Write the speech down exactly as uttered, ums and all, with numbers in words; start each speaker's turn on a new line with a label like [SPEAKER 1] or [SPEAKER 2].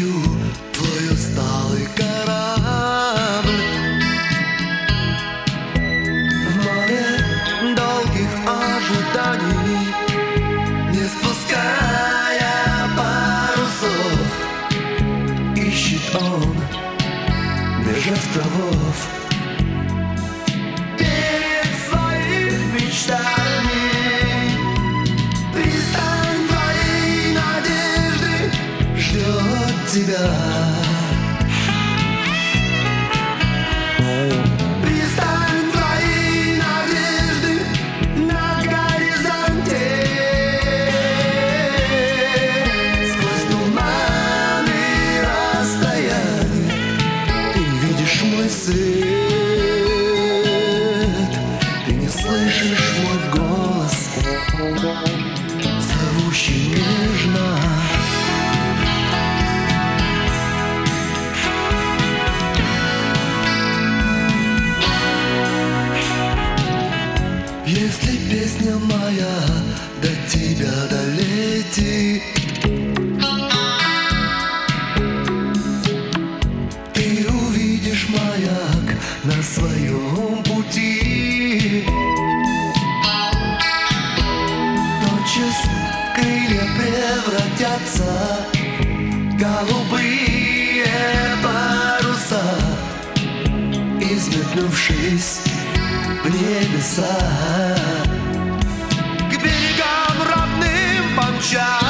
[SPEAKER 1] узнаю твой усталый корабль в море долгих ожиданий, не спуская парусов, ищет он меж островов. Перед своими мечтами пристань твоей надежды ждет тебя. Пристань твоей надежды на горизонте. Сквозь туманы расстояния ты видишь мой свет. Ты не слышишь мой голос, зовущий нежно. Если песня моя до тебя долетит, ты увидишь маяк на своем пути. Тотчас крылья превратятся в голубые паруса, изметнувшись в небеса. К берегам родным помчат